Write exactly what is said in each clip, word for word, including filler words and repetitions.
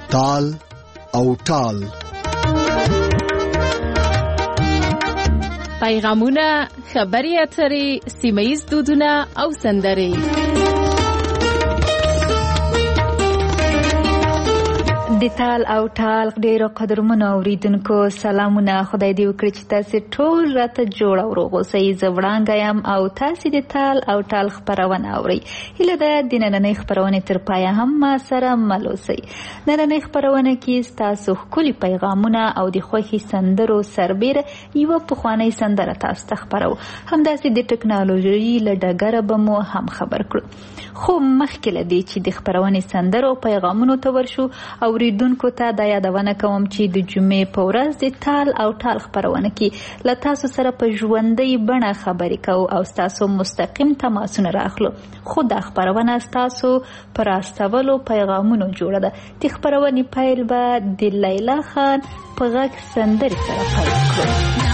تال او ټال. پیغامونه، خبري اترې، سیمه‌ییز دودونه او سندرې. د تال او ټال ډیرو قدرمنو اوریدونکو سلامونه. خدای دې وکړي چې تاسو ټول راته جوړ او روغ اوسئ. زه وړانګه یم او تاسو د تال او ټال خپرونه اورئ. هیله ده د نننۍ خپرونې تر پایه هم ما سره مل اوسئ. نننۍ خپرونه کې ستاسو ښکلي پیغامونه او د خوښې سندرو سربیره یوه پخوانۍ سندره تاسو ته خپرو. همداسې د ټکنالوژۍ له ډګره به مو هم خبر کړو. خو مخکې له دې چې د خپرونې سندرو او پیغامونو ته ورشو، اوریدونکو ته دا یادونه کوم چې د جمعې په ورځ د تال او ټال خپرونه کې له تاسو سره په ژوندۍ بڼه خبرې کوو او ستاسو مستقیم تماسونه راخلو. خو دا خپرونه ستاسو پر استولو پیغامونو جوړه ده. د خپرونې پیل به د لیلا خان په غږ سندرې سره پیل کړو.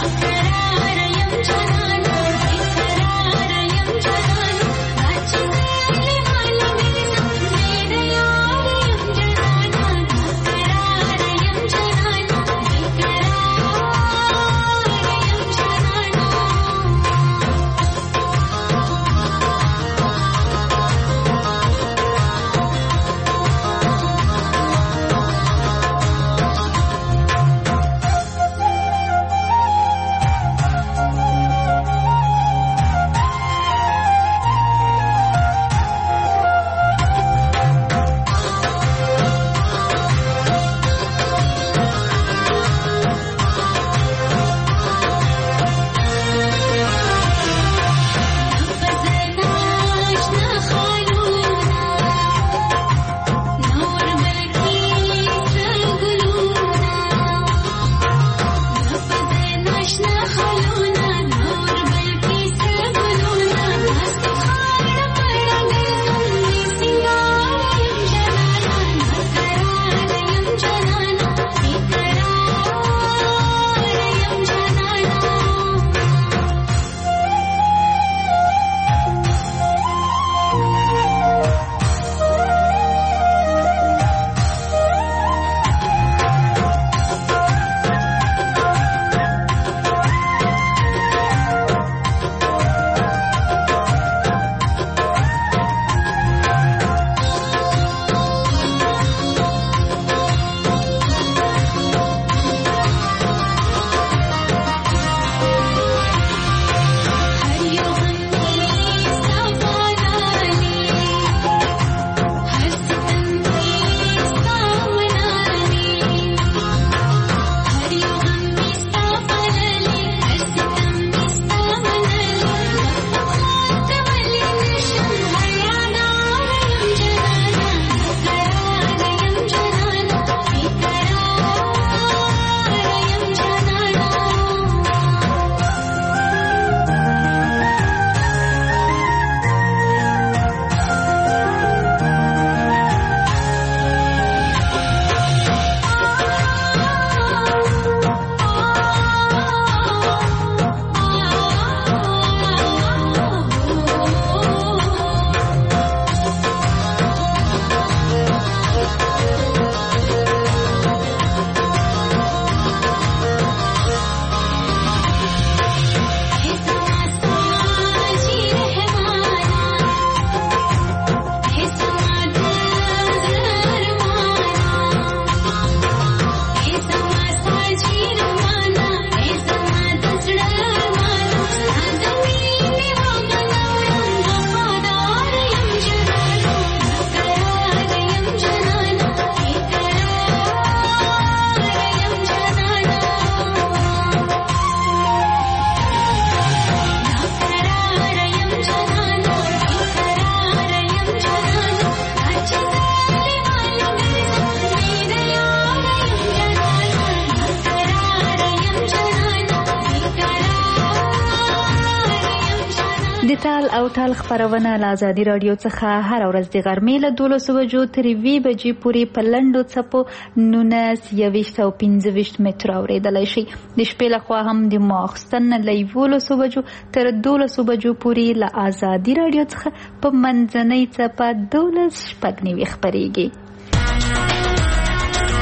د تال او ټال خپرونه له آزادي راډیو څخه هر ورځ د غرمې له دولسو بجو تر یوې بجې پورې په لنډو څپو نولس، یوویشت او پنځه ویشت متره اورېدلی شي. د شپې لخوا هم د ماخستن له یولسو بجو تر دولسو بجو پورې له آزادي راډیو څخه په منځنۍ څپه دولس شپږ نوي خپرېږي.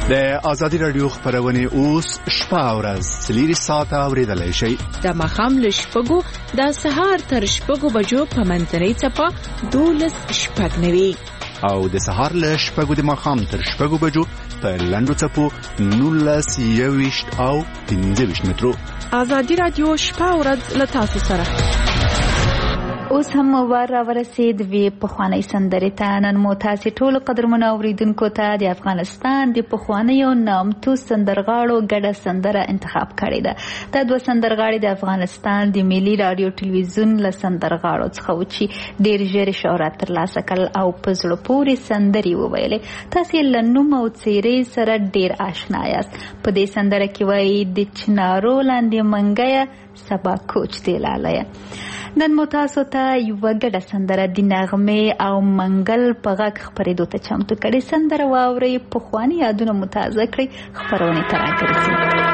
د ازادي رادیو خبرونه اوس شپه او ورځ سلیری ساعت اوریدلای شي د مخام له شپږو د سهار تر شپږو بجو په منځنۍ چپه دولس شپږ نوي او د سهار له شپږو د مخام تر شپږو بجو په لندو چپو نولس یويشت او پنځه ویشت مترو. ازادي رادیو شپه او ورځ له تاسو سره. اوس هم ور ورسید وی په خوانی سندرې ته نن مو تاسو ټول قدرمنو اوریدونکو ته د افغانستان د پخوانیو نامتو سندرغاړو ګډه سندره انتخاب کړې ده. دا دوه سندرغاړي د افغانستان د ملي رادیو ټلویزیون له سندرغاړو څخه و چې ډېر ژر شهرت ترلاسه کړل او په زړه پورې سندرې وویلې. تاسو له نوم او څېرې سره ډېر آشنا یاست. په دې سندره کې وایي د چنارو لاندې منګیه سبا کوچ دی لالیه. نن مو تاسو ته یوه ګډه سندره د نغمې او منګل په غږ خپرېدو ته چمتو کړې. سندره واورئ، پخواني یادونه مو تازه کړئ، خپرونې ته راګرځئ.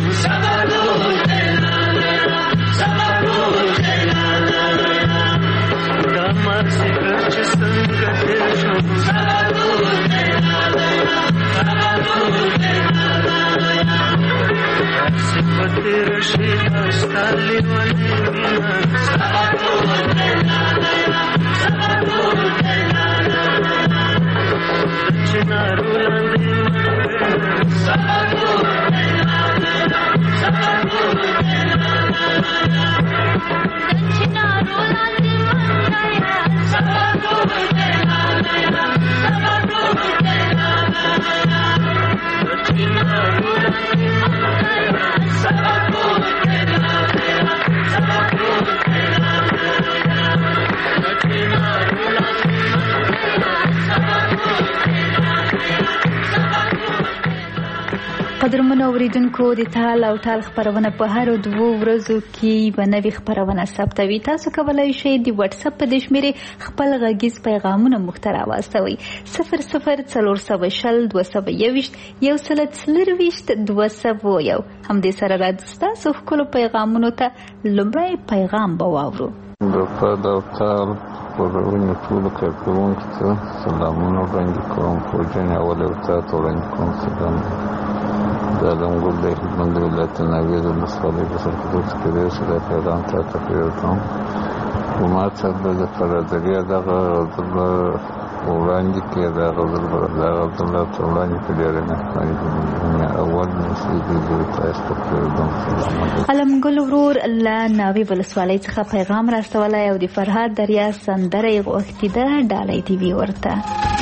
قدرمنو اوریدونکو د تال او ټال خبرونه په هر دوه ورځو کې به نوې خبرونه ثبتوي. تاسو کولی شئ د واتس اپ په دې شمیرې خپل غږیز پیغامونه موږ ته راواستوئ. صفر صفر څلور سوه شل دوه سوه یوویشت یو سل څلرویشت دوه سوه یو. همدې سره راځو ستاسو ښکلو پیغامونو ته لومړی پیغام به واورو. د تال او ټال خپرونې ټولو کارکوونکو ته سلامونه وړاندې کوم. پروژنې اول یو تا ته وړاندې کوم سلام د علمګل د هلمند ولایت ناوې د ولسوالۍ په سرحدو کې دی چې دا پیغام تا ته پرېږدم. خو ما ته به د برادرۍ دغه غزل وړاندې کړې. دا غزل به دا غزل راته وړاندې کړې. ډېره مهرباني اول نصیب زه تاسو ته پرېږدم. علمګل ورور له ناوې ولسوالۍ څخه پیغام راستولی او د فرهاد دریا سندره یې غوښتې ده. ډالۍ دې وي ورته.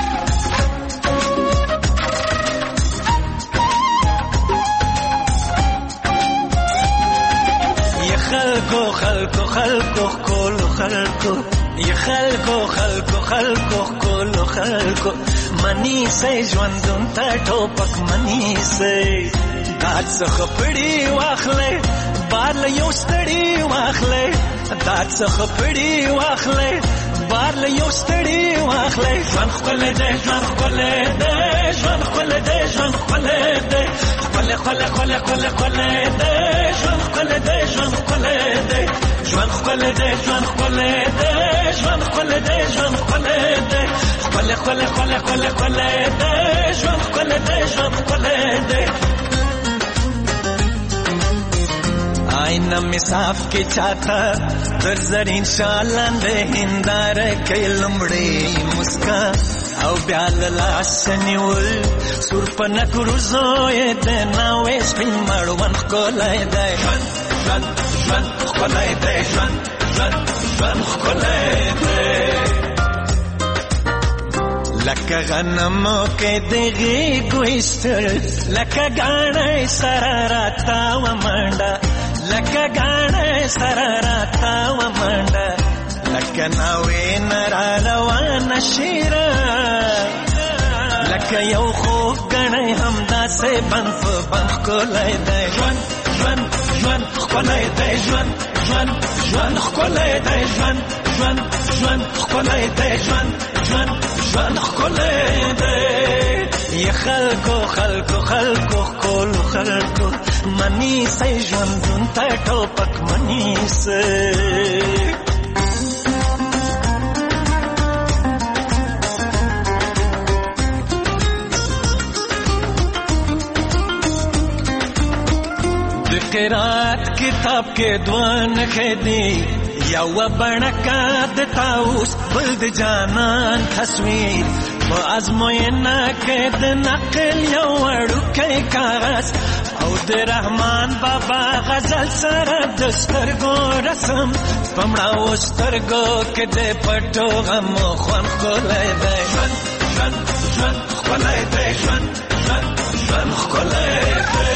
خلکو خلکو خلکو کولو خلکو یا خلکو خلکو خلکو کولو خلکو منی سي ژوندون ته ټوپک منی سي داد څخه پړی واخلې بار له یو ستړي واخلې داد څخه پړی واخلې بار له یو ستړي واخلې ژوند خپل دې ژوند خپل دې ژوند خپل دې ژوند خپل دې خپل خپل خپل خپل خپل دې ژوند خپل دې ژوند خپل دې ژوند خپل دې ژوند خپل دې ژوند خپل دې ژوند خپل دې خپل خپل خپل خپل خپل دې ژوند خپل دې ژوند خپل دې آئینہ میں صاف کے چاہتا در زرین شالان دے ہندار کے لمڑے مسکا او بیال لاسنیول سورپنا کروزوئے دے ناویس پین مروان خکولای دے جوان جوان جوان خکولای دے جوان جوان جوان خکولای دے لکه غنمو کې دغې ګویستر لکه ګاڼې سره راته ومنډه لکه ګاڼې سره راته ومنډه لکه ناوې نه را روانه شیره لکه یو خوږ ګڼی همداسې بند په بند ښکلی دی ژوند ژوند ژوند ښکلی دی ژوند ژوند ژوند ښکلی دی ژوند ژوند ژوند ښکلی دی ژوند ژوند ژوند ښکلی دی یا خلکو خلکو خلکو ښکلو خلکو منیسئ ژوندون ته ټوپک منیسئ قرات کتاب کې دوان خدي یو بڼکا د تاوس بل د جانان تصویر په ازموینه کې د نقل یو وړوکی کاغذ او د رحمان بابا غزل سره د سترګو رسم پمړاو سترګو کې د پټو غم خوان ښکلی دی ژوند ژوند ژوند ښکلی دی ژوند ژوند ژوند ښکلی دی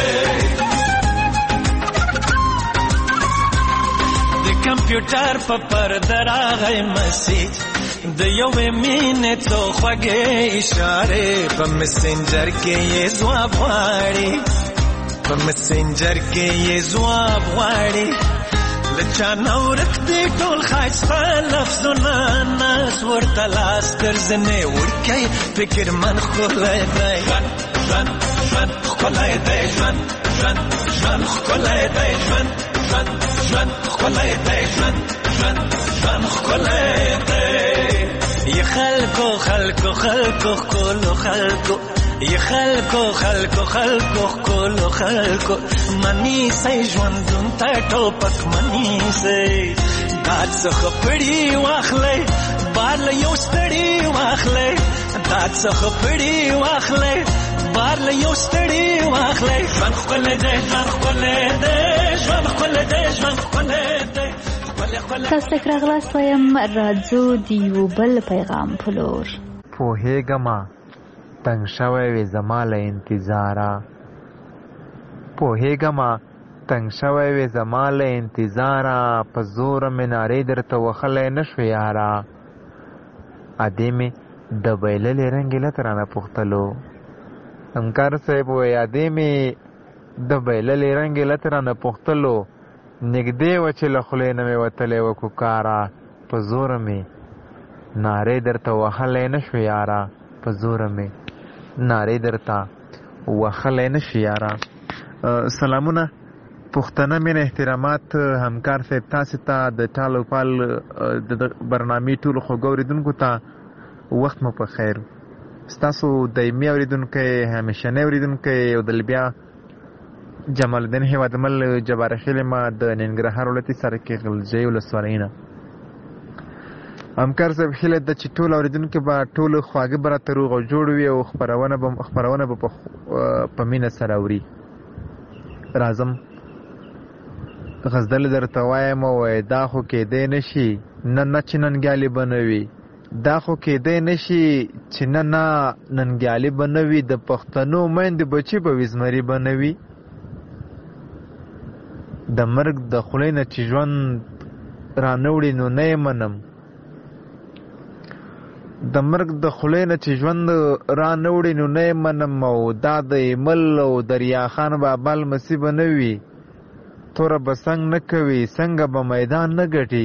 کمپیوټر په پرده راغی مسیج د یوې مینې څو خوږې اشارې په مسنجر کې یې ځواب غواړي په مسنجر کې یې ځواب غواړي لچانا ورکتی ټول خایسته لفظونه ناس ورته لاس ګرځنې ورکی فکر من ښکلی دی ژوند ژوند ژوند ښکلی دی ژوند ژوند ژوند ښکلی دی ژوند ژوند ژوند ښکلی دی ژوند ژوند ژوند ښکلی دی ی خلکو خلکو خلکو ښکلو خلکو ی خلکو خلکو خلکو ښکلو خلکو منیسئ ژوندون ته ټوپک منیسئ دا څخه پړي واخلئ بار له یو ستړي واخلئ دا څخه پړي واخلئ بار له یو ستړي واخلئ ژوند ښکلی دی ژوند ښکلی دی ژوند ښکلی دی ژوند ښکلی دی. تاسو ته راغلاست وایم راځو د یو بل پیغام په لور. پوهېږمه تنګ شوی وې زما له انتظاره پوهېږمه تنګ شوی وې زما له انتظاره په زوره مې نارې درته وهلی نه شو یاره ادې مې د بایللې رنګې لته رانه پوښتلو همکار صاحب وایي ادې مې د بایللې رنګې لته رانه پوښتلو نږدې وه چې له خولې نه مې وتلی وه کوکاره په زوره مې نارې درته وهلی نه شو یاره په زوره مې نارې درته وهلی نه شو یاره. سلامونه پښتنه مینه احترامات همکار صاحب تاسې ته د ټال او پال د برنامې ټولو خوږو اورېدونکو ته وخت مو په خیر. ستاسو دایمي اورېدونکی همیشنی اورېدونکی او د بیا جمال الدین هیوادمل جبار خیل ما د ننګرهار ولایتي سرکې غلجۍ ولسوالۍ نه. همکار صاحب هیله ده چې ټول اورېدونکي به ټولو خواږه به راته روغ او جوړ وي او خپرونه به خپرونه به په مینه سره اوري. راځم غزدل درته وایم وایي دا خو کېدی نه شي نه نه چې ننګیالي به نه وي دا خو کېدی نه شي چې نه نه ننګیالي به نه وي د پښتنو میندې بچي به وي زمري به نه وي د مرګ د خولې نه چې ژوند رانه وړي نو نه یې منم د مرګ د خولې نه چې ژوند رانه وړي نو نه یې منم او دا د ایمل او دریا خان بابا لمسي به نه وي توره به څنګ نه کوي څنګه به میدان نه ګټي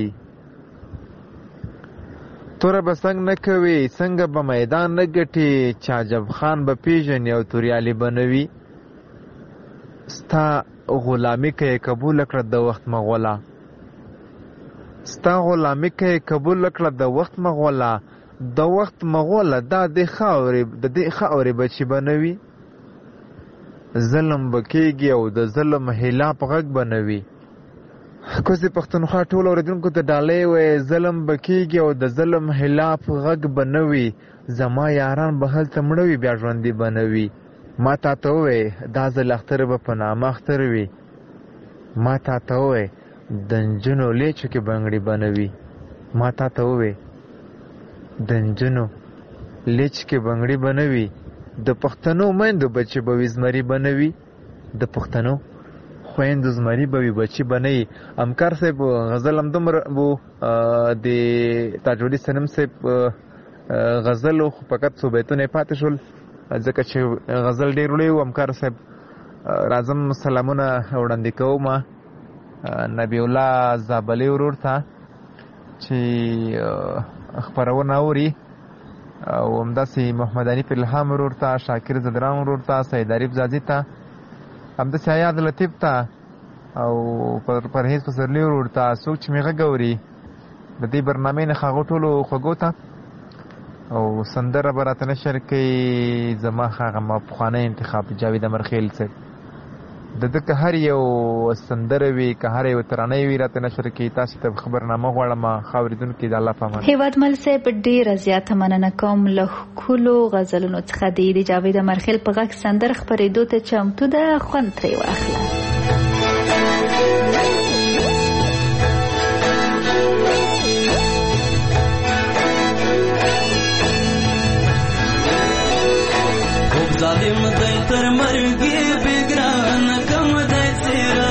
توره به څنګ نه کوي څنګه به میدان نه ګټي چې عجب خان به پیژني او توریالي به نه وي ستا غلامي که یې قبوله کړه د وخت مغوله ستا غلامي که یې قبوله کړه د وخت مغوله د وخت مغوله دا د خاورې د دې خاورې بچي به نه وي ظلم به کېږي او د ظلم خلاف غږ به نه وي. کوزې پښتونخوا ټولو اورېدونکو ته ډالۍ وایي ظلم به کېږي او د ظلم خلاف غږ به نه وي زما یاران به هلته مړه وي بیا ژوندي به نه وي. ما تا ته ووایي دا ځل اختر به په نامه اختر وي ما تا ته ووایي د نجونو لیچو کې بنګړي به نه وي ما تا ته ووایي د نجونو لیچ کې بنګړي به نه وي د پښتنو میندو بچي به وي زمري به نه وي د پښتنو خویندو زمري به وي بچي به نه وي. همکار صاحب غزل همدومره بو د تاجودي سنم صاحب غزل خو فقط څو بیتونه یې پاتې شول ځکه چې غزل ډېر لوی و. همکار صاحب راځم سلامونه وړاندې کوم نبی الله زابلي ورور ته چې خپرونه اوري او همداسې محمد حنیف الهام ورور ته شاکر زدران ورور ته سید عریف زازي ته همداسې حیات لطیف ته او پرهیز پسرلي ورور ته څوک چې مې غږ اوري د دې برنامې نه هغو ټولو خوږو ته او سندره به راته نشر کوي زما هغه ما پخوانی انتخاب جاوید امرخیل صاحب د ده که هر یو سندره وي که هر یو ترانه وي راته نشر کوي تاسو ته خبرنامه غواړم ښه اورېدونکي د الله په امان. هیوادمل صاحب ډېره زیاته مننه کوم له ښکلو غزلونو څخه دی د جاوید امرخیل په غږ سندره خپرېدو ته چمتو ده خوند ترې واخله. ظالم دی تر مرګي بګران کم دی سیرا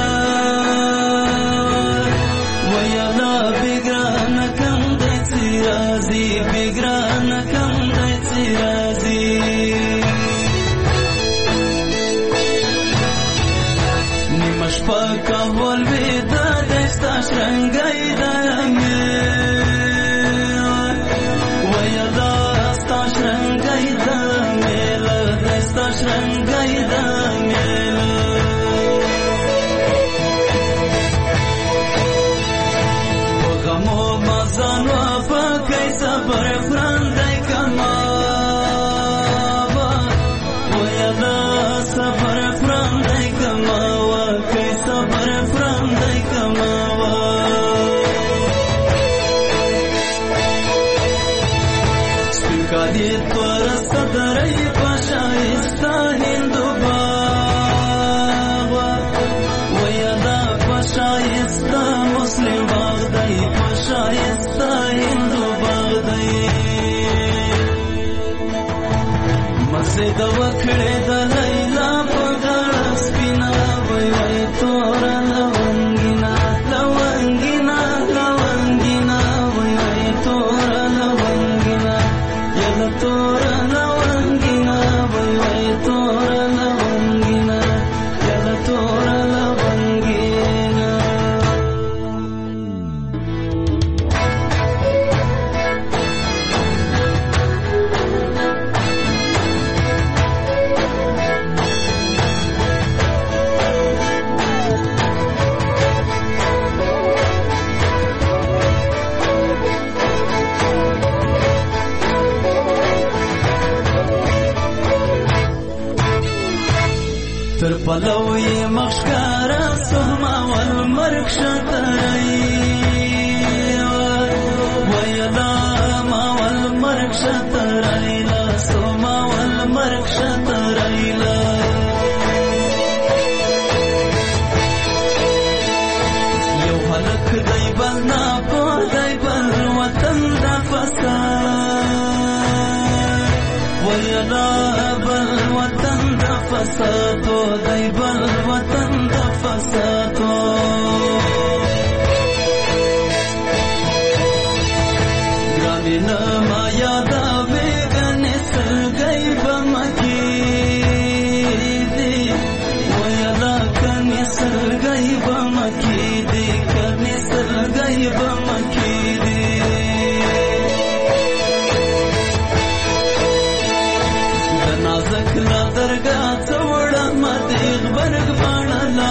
ویلا بګران کم دی سیرا زی بګران کم دی سیرا زی نیمش پاکا ول ودا دستا شای کدی تور صدرای پشایستا هندو باغ ویدا پشایستا مسلم باغ دی پشایستا هندو باغ دی مسجد وکړه د لیلا په غاړه سپینا وای وای تور لونګینا لونګینا لونګینا وای وای تور لونګینا یلا تور لونګینا وای وای تور لونګینا یلا تور لونګینا تر پلوی مخشکارا سهما والمرک شترئی ویلا ما والمرک شترئی لا سهما والمرک شترئی لا یو حلق دی بل ناپو دی بل وطن دا فساد ویلا بل وطن دا فسادو دی بل وطن دا فسادو گرامی نما یادا بیگن سلگئی بمکی دی ویلا کنی سلگئی بمکی دی کنی سلگئی بمکی دی نازک لا درگاہ چوڑا مدیغ برگ بانا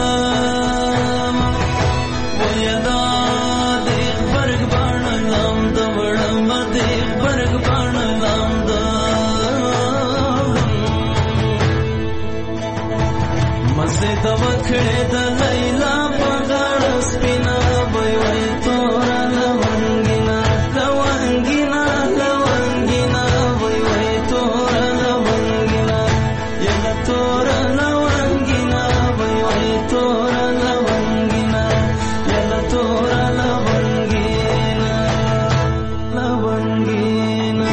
ویدا دیغ برگ بانا لام دوڑا مدیغ برگ بانا لام دوڑا مسجد وکھڑے دا لیلا پغاڑ سپینا وی وی تورا لونگینا لونگینا لونگینا وی وی تورا لونگینا یلا تورا لونگینا وی وی تورا لونگینا یلا تورا لونگینا لونگینا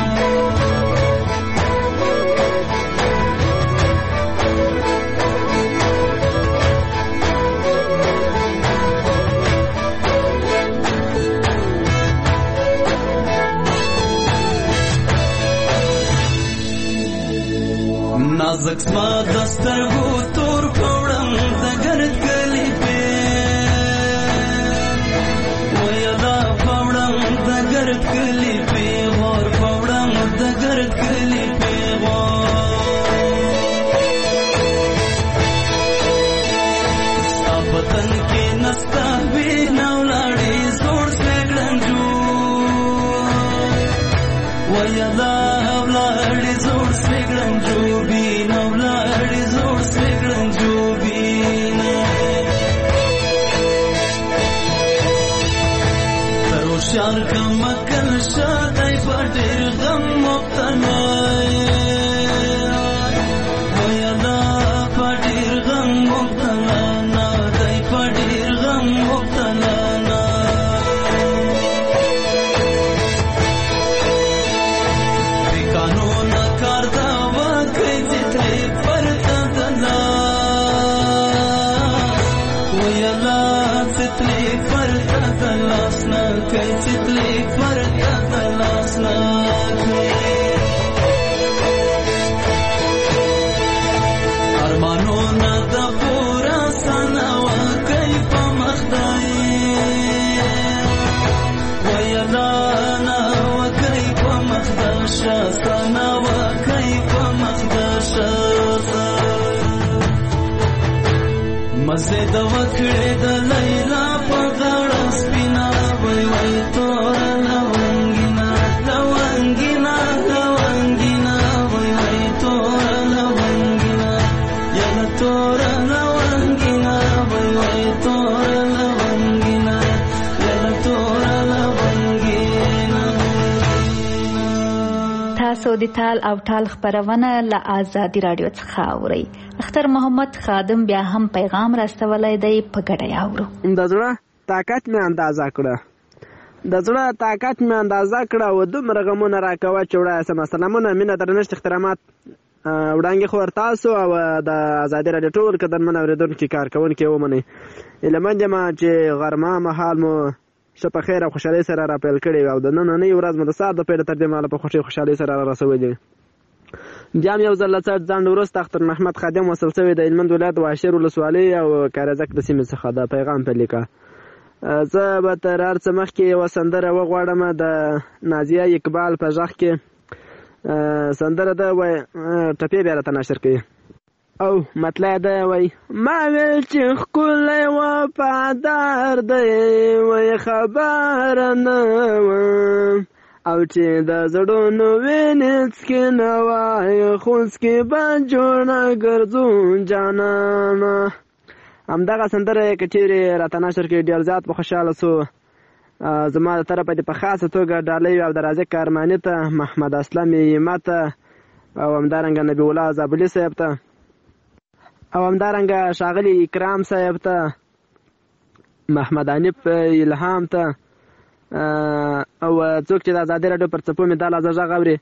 نازک سما دسترگو تور پوڑم دگرد گلی پی ویلا پوڑم دگرد گلی پی غور پوڑم دگرد گلی پی غور ستا بطن کی نستا بی نولاڑی زور سیگڑن جو ویلا اولاڑی زور سیگڑن جو بی نولاڑی زور سیگڑن جو بی ترو شار کا مکل شادائی پاٹیر غم مبتنائی ویلا پاٹیر غم مبتنانا دائی پاٹیر غم مبتنانا قانون کار دا واقعی جتلی پرتا دلا ویلا جتلی پرتا دلاسنا کئی جتلی پرتا دلاسنا ارمانو نا دا پورا سانا واقعی پا مخدائی ویلا نا واقعی پا مخداشا سانا واقعی پا مخداشا مسجد وکړه د لیلا په غاړه سپینا وای وای تور لونګینا لونګینا لونګینا وای وای تور لونګینا یلا تور لونګینا وای وای تور لونګینا یلا تور لونګینا تاسو د تال او ټال خبرونه له آزادي رادیو څخه اورئ. اختر محمد خادم بیا هم پیغام راستولی دی، په ګډه یې اورو. د زړه طاقت مې اندازه کړه د زړه طاقت مې اندازه کړه و دومره غمونه راکوه چې وړایه سمه. سلامونه، مینه، درنښت، احترامات وړاندې خور تاسو او د آزادي رادیو ټول قدرمن اورېدونکي کارکوونکي ومنئ. هیلهمند یم چې غرمه مهال مو ښه په خیر او خوشحالۍ سره راپیل کړې وي او د نننۍ ورځ مو د سهار د پیل تر دې مهاله په خوښۍ خوشحالۍ سره را رسولې وي. بیا هم یو ځل له څټ ځنډ وروسته اختر محمد خادم وصل شوی د هلمند ولایت واشیر ولسوالۍ او کارزک د سیمې څخه د پیغام په لیکه. زه به تر هر څه مخکې یوه سندره وغواړم د نازیه اقبال په غږ کې. سندره ده وایي ټپې بیا راته نشر کوي او مطلع ده وایي ما ویل چې ښکلی وفادار دی وایي خبره نه وم او چې د زړونو وینې څکې نه وایي خو څکې به جوړه ګرځو جانانه. همدغه سندره یې که چیرې راته نشر کړي ډېر زیات به خوشحاله سو. زما د طرفه دې په خاصه توګه ډالۍ او د رازق ارماني ته، محمد اسلم یما ته او همدارنګه نبی الله زابلي صاحب ته او همدارنګه ښاغلي اکرام صاحب ته، محمد حنیف الهام ته او څوک چې د ازادي راډیو پر څپو مې دا لازه غږ اوري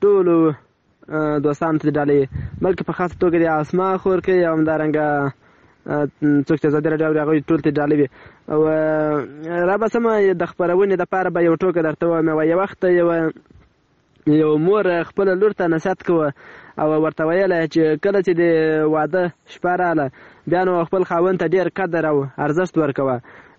ټولو دوستانو ته ډالۍ، بلکې په خاصه توګه د اسما خورکۍ او همدارنګه څوک چې ازادي راډیو اوري هغوی ټول ته ډالۍ وي. او را به سمه د خپرونې دپاره به یو ټوکه درته ووایم. یو وخت یوه یو مور خپله لور ته نصیحت کوه او ورته ویله چې کله چې د واده شپه راغله بیا نو خپل خاوند ته ډېر قدر او ارزښت ورکوه.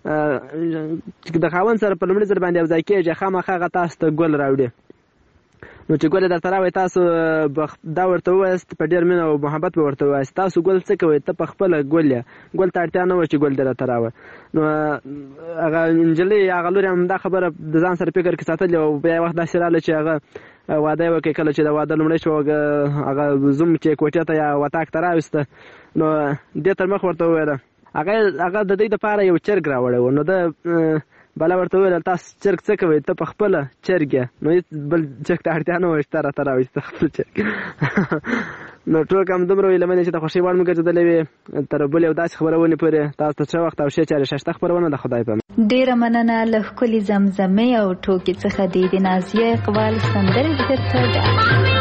چې د خاوند سره په لومړي ځل باندې یو ځای کېږي خامخا هغه تاسو ته ګل راوړي. نو چې ګل یې درته راوړي تاسو دا ورته ووایاست په ډېر مینه او محبت به ورته ووایاست تاسو ګل څه کوئ، ته په خپله ګل یې، ګل ته اړتیا نه وه چې ګل دې راته راوړه. نو هغه نجلۍ هغه لور هم دا خبره د ځان سره فکر کې ساتلې او بیا یو وخت داسې راغله چې هغه واده یې وکړي. کله چې د واده لومړی شوه هغه زوم چې کوټې ته یا وطاق ته راویسته نو دې تر مخ ورته وویله هغه د دوی دپاره یو چرګ راوړی و. نو ده بله ورته وویل تاسو چرګ څه کوئ، ته په خپله چرګ یې، نو هېڅ بل چرګ ته اړتیا نه وه چې ته راته راوایسته خپل چرګ. نو ټول هم دومره هیله مند چې د خوښۍ وړ مو ګرځېدلی وي. تر بل یو داسې خبرونې پورې تاسو ته ښه وخت او ښې چارې ښایسته خپرونه د خدای په امان. ډېره مننه له ښکلې زمزمې او ټوکې څخه دې د نازیه اقبال سندرې درته ډالۍ.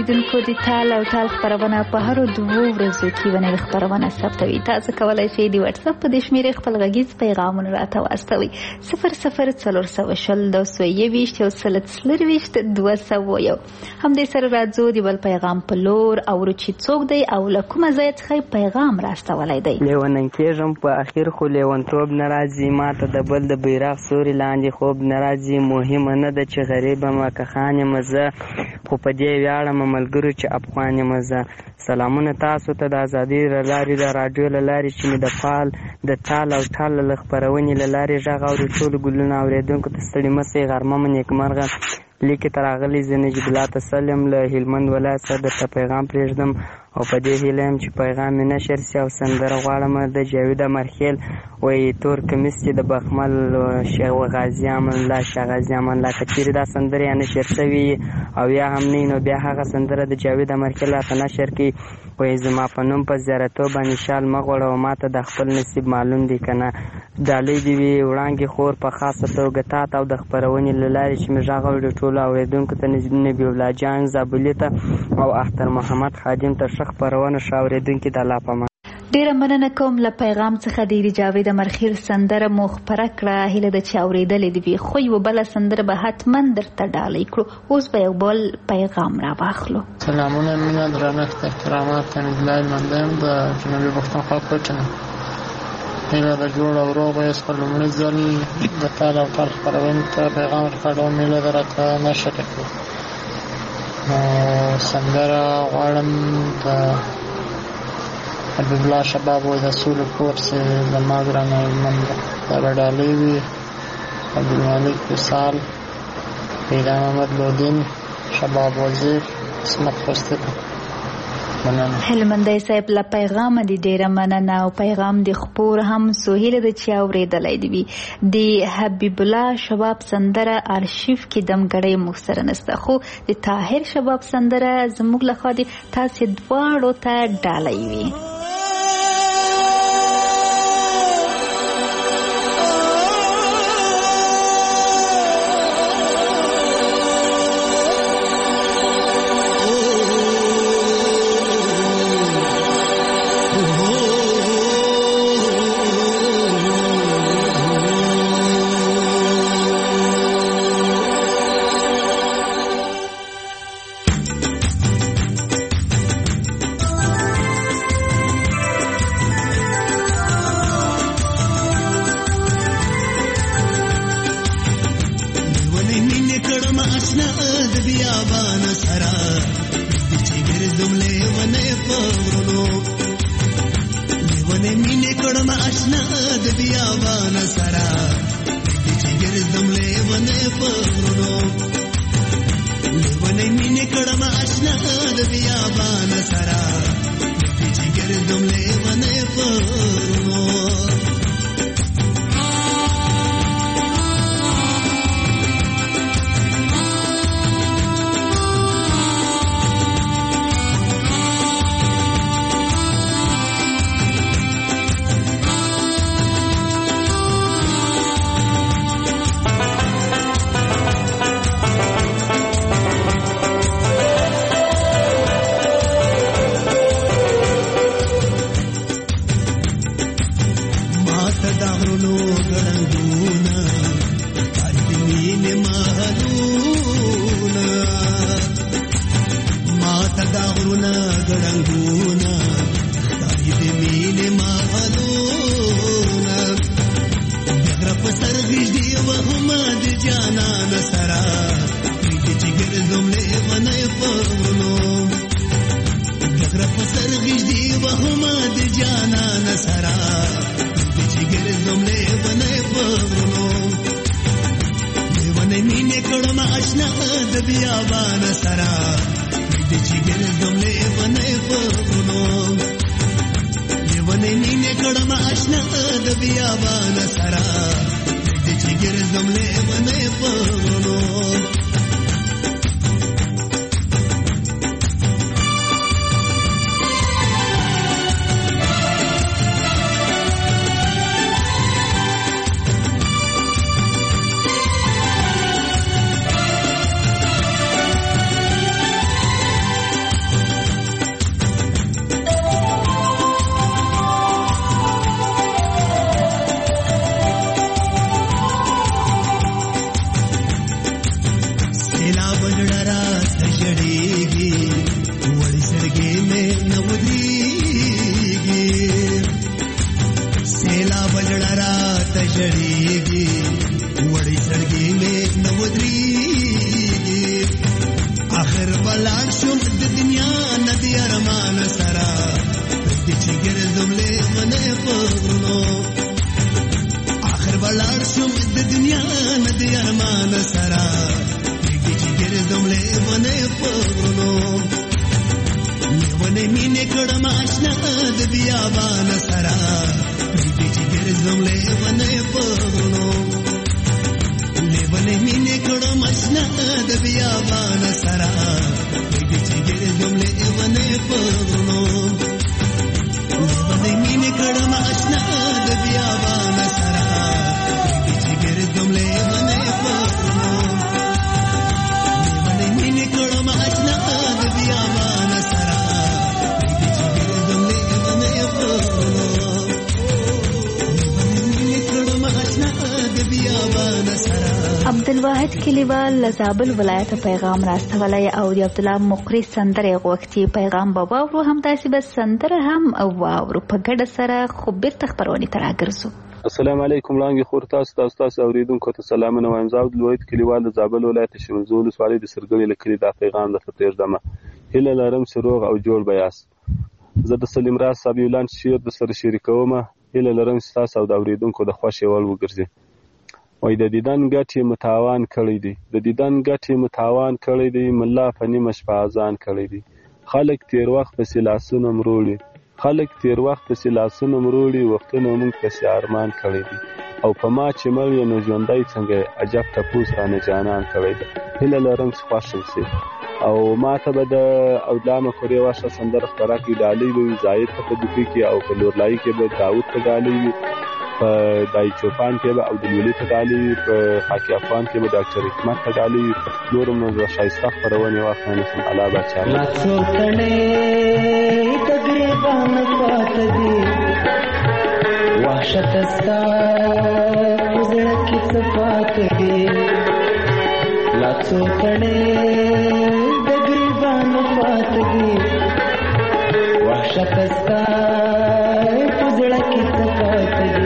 اوریدونکو د تال او تال خپرونه په هرو دوو ورځو کې ونې خپرونه ثبتوي. تاسو کولی شئ د واتس اپ په دې شمیرې خپل غږیز پیغامونه راته واستوئ. صفر صفر څلور سوه شل دوه سوه یوویشت یو سل څلرویشت دوه سوه یو. همدې سره راځو د بل پیغام په لور اورو چې څوک دی او له کومه ځایه څخه پیغام راستولی دی. لیونی کېږم په اخر خو لیونتوب نه راځي، ماته د بل د بیرغ سوري لاندې خوب نه راځي. مهمه نه ده چې غریب یم که خان یم زه، خو په دې ویاړم ملګرو چې افغان یم زه. سلامونه تاسو ته د ازادۍ له لارې د راډیو له لارې چې مې د فال د تال او ټال له خپرونې له لارې غږ اوري. ټولو ګلونه اورېدونکو ته ستړي مه شئ، غرمه مو نیکمرغه. لیکې ته راغلی زه نجیب الله تسل یم له هلمند ولایت څخه درته پیغام پرېږدم او په دې هیله یم چې پیغام مې نشر شي. او سندره غواړم د جاوید امرخیل وایي تور کمیس چې د بخمل شیخ غازي امان الله شاه غازي امان الله که چیرې دا سندره یا نشر شوي او یا هم نه نو بیا هغه سندره د جاوید امرخیل راته نشر کړي. وایي زما په نوم په زیارتو باندې شال مه غوړوه، ما ته د خپل نصیب معلوم دی که نه. ډالۍ دې وي وړانګې خور په خاصه توګه تا ته او د خپرونې له لارې چې مې غږ اوري ټولو اورېدونکو ته نبي الله جان زابلي ته او اختر محمد خادم ته ښه خپرونه ښه اورېدونکي د الله په امان. ډیره مننه کوم له پیغام څخه د جاوید امرخیل سندره مو خپره کړه. هیله ده چې اورېدلې دې وي، خو یوه بله سندره به حتما درته ډالۍ کړو. اوس به یو بل پیغام را واخلو. سلامونه، مینه، درنښت، احترامات. نجلای لمنده یم د جنوبي پښتونخوا کوټنه. هیله ده جوړ او روغ به یاست. په لومړي ځل د تال او تال خپرونې ته پیغام ورکړم، هیله ده راته نشر کړي. سندره غواړم د حبیب الله شباب وایي د سولې کور چې زما ګرانه هلمند ده. دا به ډالۍ وي. عبدالمالک وصال، پیدا محمد لودین، شباب وزیر، اسمت خوستی. هلمندی صاحب له پیغام دی ډیره مننه او پیغام دی خپور هم سهیله د چې اورېدلی دی وي. د حبیب الله شباب سندره ارشیف کې دمګړی موږ سره نسته، خو د طاهر شباب سندره زموږ لخوا دی تاسې دواړو ته ډالۍ وي. جړېږي وړې سړګې مې نه ودرېږي آخر بلاړ شم د دنیا نه د ارمان سره پرېږدي چې ګرځم لیونی په غرونو آخر بلاړ شم د دنیا نه د ارمان سره پرېږدي چې ګرځم لیونی په غرونو لیونی مینې کړم اشنا د بیابان سره پرېږدي چې ګرځم لیونی په غرونو لیونی مینې کړم اشنا د بیابان سره پرېږدي چې ګرځم لیونی په غرونو لیونی مینې کړم اشنا د بیابان سره پرېږدي چې ګرځم لیونی په غرونو لیونی مینې کړم اشنا د بیابان سره پرېږدي چې ګرځم لیونی په غرونو لیونی مینې کړم اشنا د بیابان سره. عبدالواحد کلیوال له زابل ولایته پیغام راستولی او د عبدالله مقری سندرې غوښتي. پیغام به واورو، همداسې به سندره هم واورو په ګډه سره. خو بیرته خپرونې ته راګرځو. السلام علیکم لاندې خور تاسو تاسو تاسو اوریدونکو ته سلامونه وایم. زه عبدالواحد کلیوال د زابل ولایت شمولزو ولسوالۍ د سرګړي له کلي دا پیغام درته پرېږدم. هیله لرم چې روغ او جوړ به یاست. زه د سلیم راز صاحب یو لاند شعر درسره شریکوم. هیله لرم چې تاسو او د اوریدونکو د خوښې وړ وګرځي. وای د دیدن ګټې متاوان کړی دی، د دیدن ګټې متاوان کړی دی، ملا په نیمه شپه اذان کړی دی. خلک تیر وخت پسې لاسونه مروړي، خلک تیر وخت پسې لاسونه مروړي، وختونه موږ پسې ارمان کړی دی. او په ما چې مړ یې نو ژوندی څنګه عجب ټپوس رانه جانان کړی دی. هیله لرم چې خوښ شي. او ما ته به د اودلامه کورې واشه سندره خپره کړي. ډالۍ به وي زاید ته په دوکۍ کې، او په لورلایي کې به داود ته ډالۍ وي، په دای چوپان کې به عبدالولي ته ډالۍ وي، په خاکي افغان کې به ډاکټر حکمت ته ډالۍ وي. نورم نو زه ښایسته خپرونې واخلم. الله باچا لا څو تڼۍ د ګریبان پاته دي، وحشت ستا په زړه کې څه پاته دي. لا څو تڼۍ د ګریبان پاته دي، وحشت ستا په زړه کې څه پاته دي.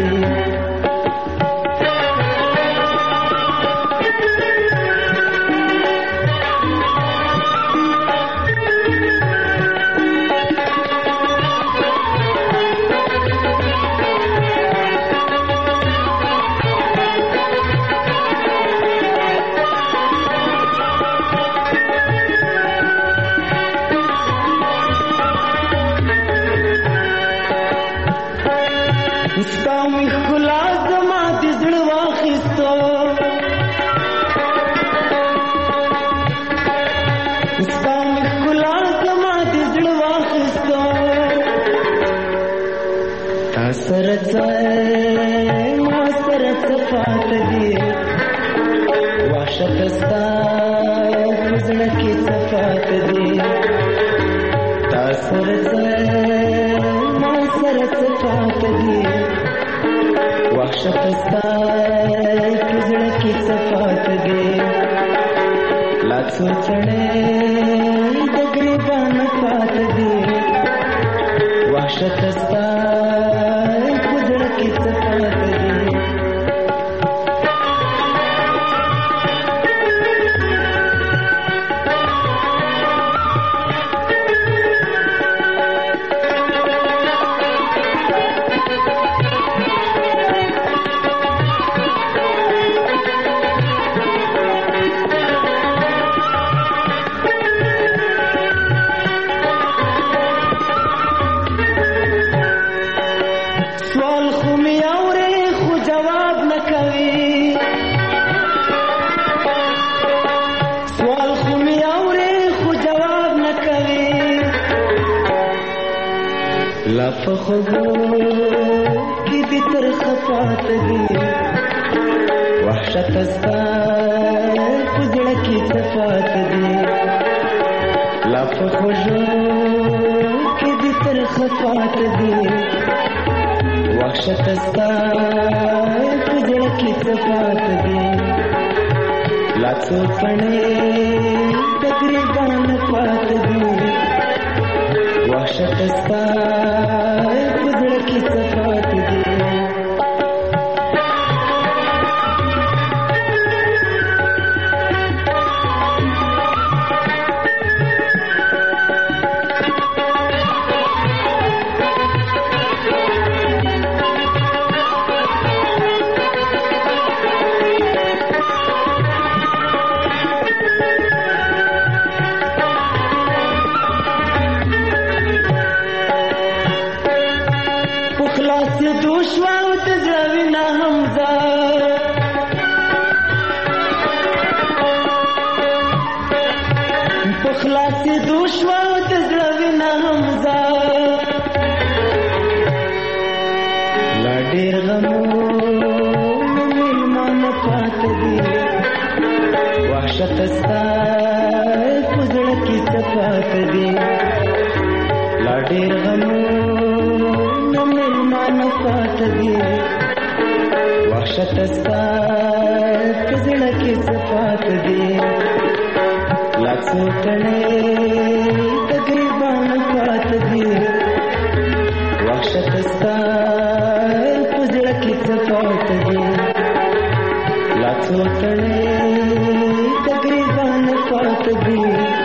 وحشت ستا په زړه کې صفات دي لا څو تڼۍ د ګریوان پات دي وحشت ستا په زړه کې صفات دي لا څو تڼۍ د ګریوان پات دي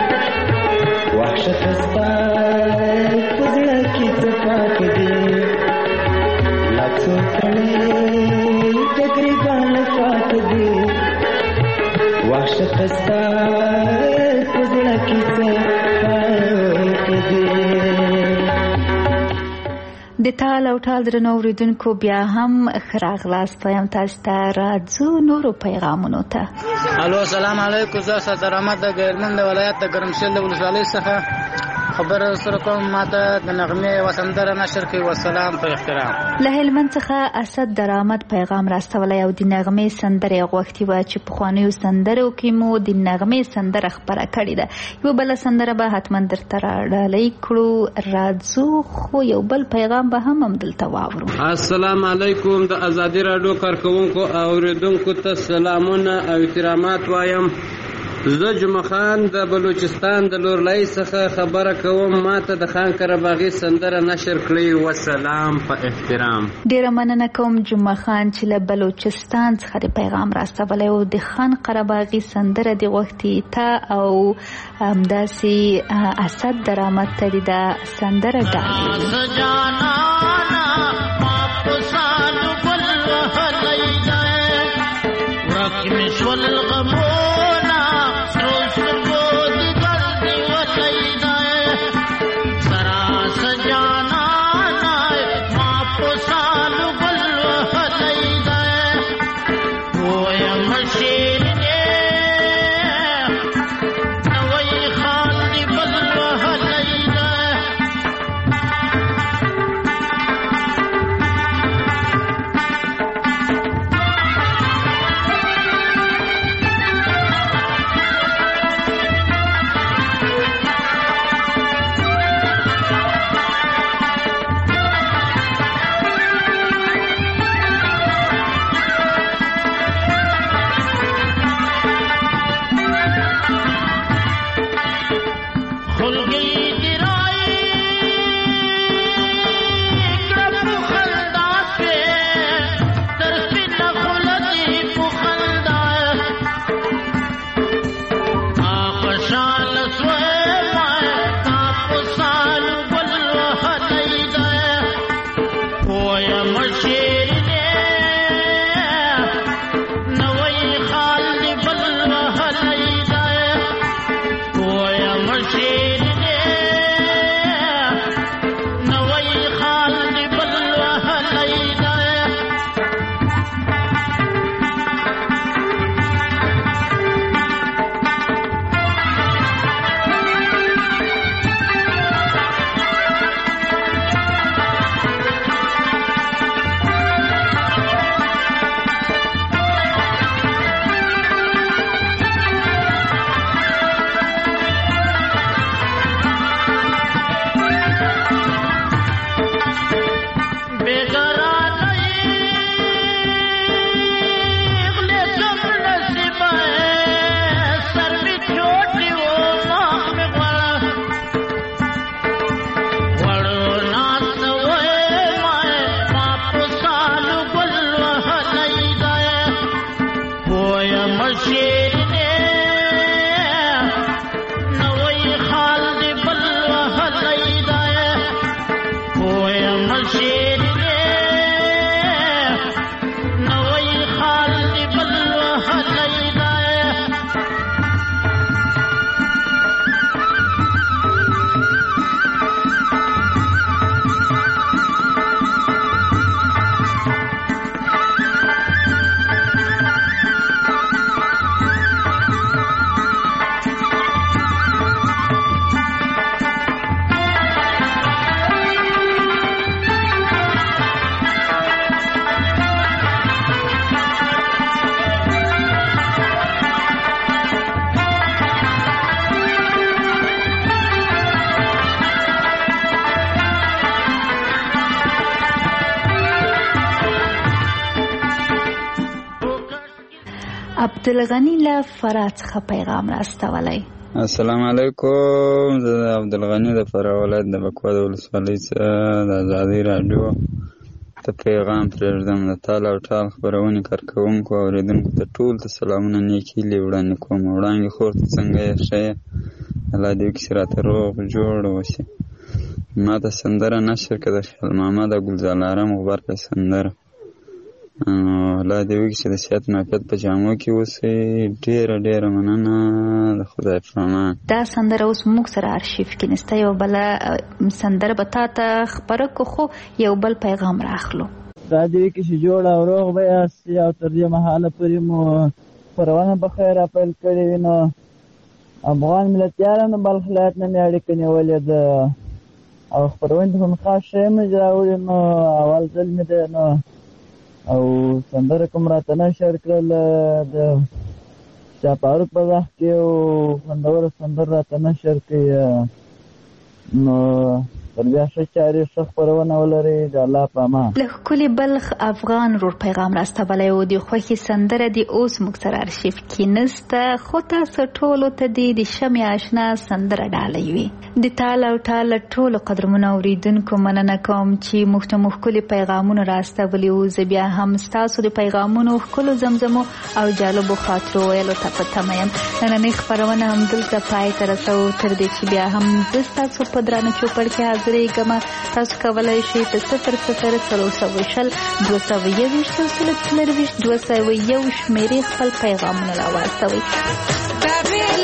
وحشت ستا په زړه کې صفات دي لا څو تڼۍ د ګریوان پات دي وحشت ستا په زړه کې صفات دي. د تال او ټال درنو اوریدونکو بیا هم ښه راغلاست وایم تاسو ته راځو نورو پیغامونو ته. الو السلام علیکم. زه صدر احمد د ګرمن د ولایت د ګرمسل د ولسوالۍ څخه خبر سره کوم. ماته د نغمې وسندره نشر کوي. والسلام په احترام. له هلمند څخه اسد درآمد پیغام راستولی او د نغمې سندره غوښتي وه چې پخوانیو سندرو کې مو د نغمې سندره خپره کړې ده. یو بله سندره به حتما درته راډالۍ کړو. راځو خو یو بل پیغام به هم همدلته واورو. السلام علیکم. د ازادي راډیو کارکوونکو او اوریدونکو ته سلامونه او احترامات وایم. زه جمعه خان د بلوچستان د لورلۍ څخه خبره کوم. ماته د خان قرباغي سندره نشر کړئ. والسلام په احترام. ډیره مننه کوم جمعه خان چې له بلوچستان څخه د پیغام راستولی او د خان قرباغي سندره د غوښتي ته او همداسې اسد درآمد ته د سندره ډالۍ. عبدالغني له فراه څخه پیغام راستولی. السلام علیکم. زه د عبدالغني د فراه ولایت د بکوا د ولسوالۍ څخه د ازادۍ راډیو ته پیغام پرېږدم. د تال او ټال خپرونې کارکوونکو او اورېدونکو ته ټول ته سلامونه نیکې هیلې وړاندې کوم. وړانګې خور ته څنګه یې؟ ښه یې؟ الله دې وکړي چې راته روغ جوړ اوسې. ما ته سندره نشر کړه د خیال محمد او ګلزار غبرګه سندره. الله دې وکړي چې د صحت معافیت په جامو کې اوسئ. ډېره ډېره مننه. د خدای په امان. دا سندره اوس موږ سره ارشیف کې نسته. یو بله سندره به تا ته خپره کړو، خو یو بل پیغام راخلو. دا دې وکړي چې جوړ او روغ به یاستئ او تر دې مهاله پورې مو خپرونه په خیر راپیل کړې وي. نو افغان ملتیانو بلخ ولایت نه مې اړیکه نیولې ده او خپرونې ته هم خاص شی مې راوړي. نو اول ځل مې ده نو او سندره کوم راته نشر کړل د شاه فاروق په وخت کې او خوندوره سندره راته نشر کړي. نو تر بیا ښه چارې ښه خپرونه ولرئ. د الله په امان. له ښکلي بلخ افغان ورور پیغام راستولی و. د خوښې سندره دې اوس موږ سره ارشیف کې نسته، خو تاسو ټولو ته دې د شمې اشنا سندره ډالۍ وي. د تال او ټال ټولو قدرمنو اورېدونکو مننه کوم چې موږ ته مو ښکلي پیغامونه راستولي وو. زه بیا هم ستاسو د پیغامونو ښکلو زمزمو او جالبو خاطرو ویلو ته په تمه یم. نننۍ خپرونه همدلته پای ته رسوو. تر دې چې بیا هم زه ستاسو په درانه چوپړ کې حاضرېږم. تاسو کولی شئ په صفر صفر څلور سوه شل دوه سوه یوویشت او سل څلرویشت دوه سوه یو شمېرې خپل پیغامونه راواستوئ.